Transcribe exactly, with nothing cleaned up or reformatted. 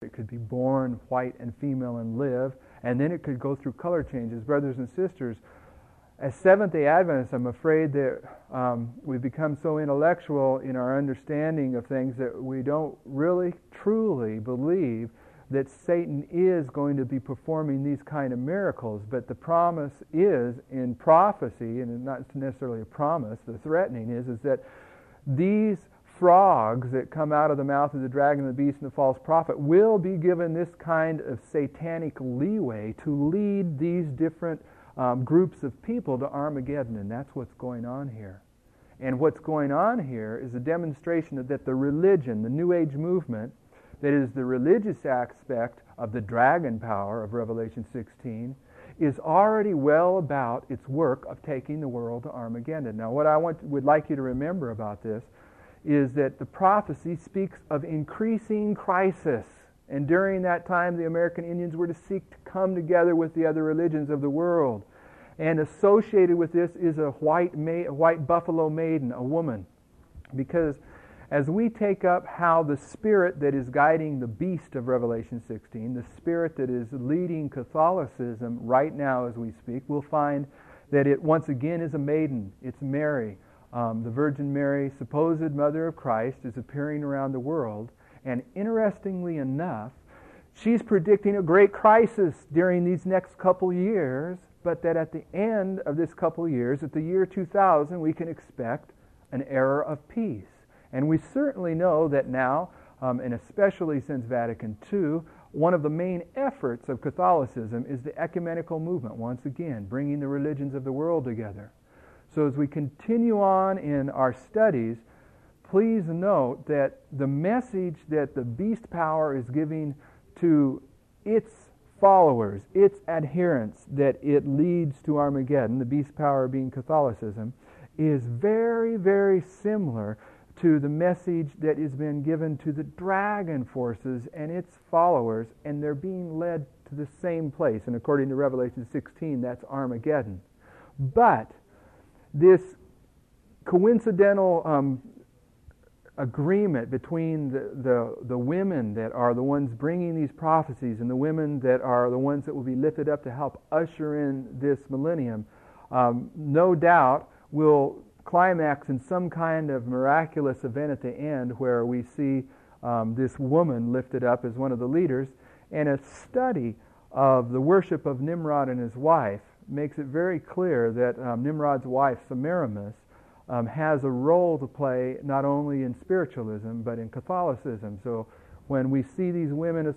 It could be born white and female and live, and then it could go through color changes. Brothers and sisters, as Seventh-day Adventists, I'm afraid that um, we've become so intellectual in our understanding of things that we don't really, truly believe that Satan is going to be performing these kind of miracles. But the promise is in prophecy, and not necessarily a promise, the threatening is, is that these frogs that come out of the mouth of the dragon, the beast, and the false prophet will be given this kind of satanic leeway to lead these different um, groups of people to Armageddon, and that's what's going on here. And what's going on here is a demonstration that the religion, the New Age movement, that is the religious aspect of the dragon power of Revelation sixteen, is already well about its work of taking the world to Armageddon. Now, what I want, would like you to remember about this is that the prophecy speaks of increasing crisis. And during that time, the American Indians were to seek to come together with the other religions of the world. And associated with this is a white, ma- white buffalo maiden, a woman. Because as we take up how the spirit that is guiding the beast of Revelation sixteen, the spirit that is leading Catholicism right now as we speak, we'll find that it once again is a maiden. It's Mary. Um, the Virgin Mary, supposed mother of Christ, is appearing around the world. And interestingly enough, she's predicting a great crisis during these next couple years, but that at the end of this couple years, at the year two thousand, we can expect an era of peace. And we certainly know that now, um, and especially since Vatican two, one of the main efforts of Catholicism is the ecumenical movement, once again, bringing the religions of the world together. So as we continue on in our studies, please note that the message that the beast power is giving to its followers, its adherents, that it leads to Armageddon, the beast power being Catholicism, is very, very similar to the message that has been given to the dragon forces and its followers, and they're being led to the same place. And according to Revelation sixteen, that's Armageddon. But this coincidental um, agreement between the, the, the women that are the ones bringing these prophecies and the women that are the ones that will be lifted up to help usher in this millennium, um, no doubt will climax in some kind of miraculous event at the end where we see um, this woman lifted up as one of the leaders. And a study of the worship of Nimrod and his wife makes it very clear that um, Nimrod's wife, Semiramis, um, has a role to play not only in spiritualism but in Catholicism. So when we see these women as